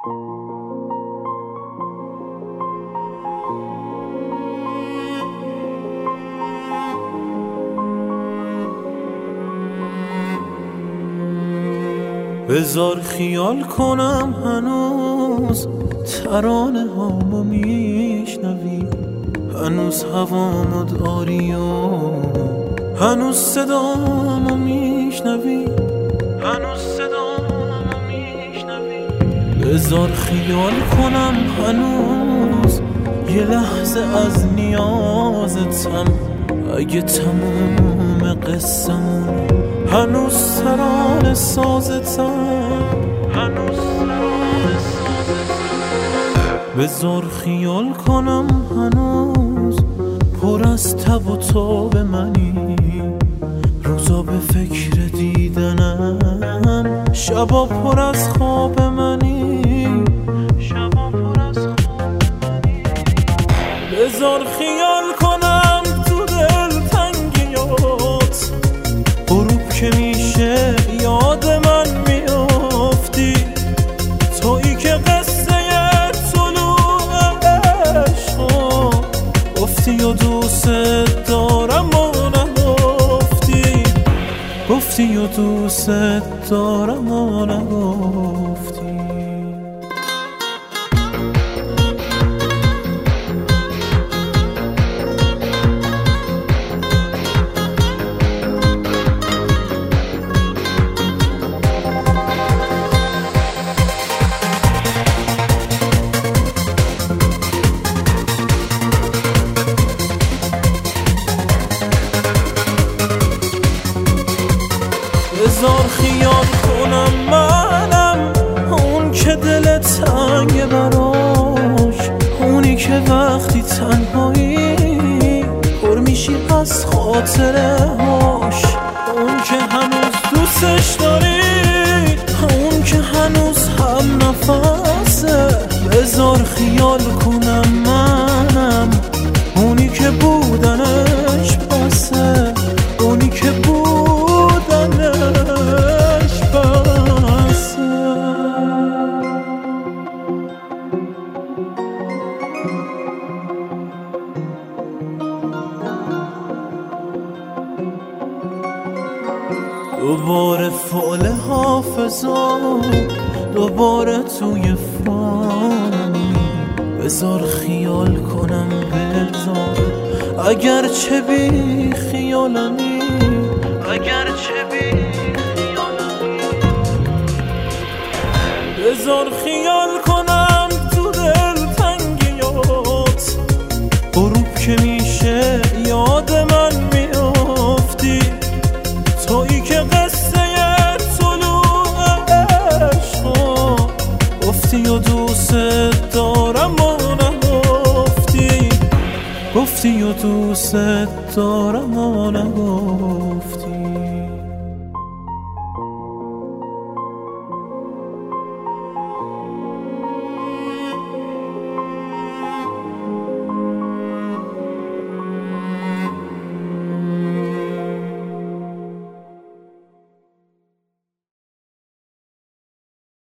بذار خیال کنم هنوز ترانه هامو میشنوی، هنوز هوامو داری و هنوز صدامو میشنوی، هنوز صدامو میشنوی. بذار خیال کنم هنوز یه لحظه از نیازتم، اگه تموم قصه‌مون هنوز ترانه سازتم، هنوز ترانه سازتم. بذار خیال کنم هنوز پر از تب و تاب منی، روزا به فکر دیدنم، شبا پر از خواب منی، شبا پر از خواب منی. بذار خیال کنم تو دلتنگیات، غروب که میشه یاد من میافتی، تویی که قصه طلوع عشقا گفتی و دوست دارم و نگفتی، گفتی و دوست دارم و نگفتی. بذار خیال کنم منم اون که دل تنگ براش، اونی که وقتی تنهایی پر میشی از خاطره هاش، اون که هنوز دوستش داری، اون که هنوز هم نفسه. بذار خیال کنم منم اونی که بودنش بسه، اونی که بودنش بسه. دوباره فعل حافظا، دوباره توی فانی. بذار خیال کنم بذار، اگر چه بی خیالمی، اگر چه بی خیالمی. بذار خیال کنم تو دلتنگیات، غروب که میشه یاد من میافتی، تویی که قصه طلوع عشقا گفتی و دوست دارم و نگفتی، گفتی و دوست دارم و نگفتی.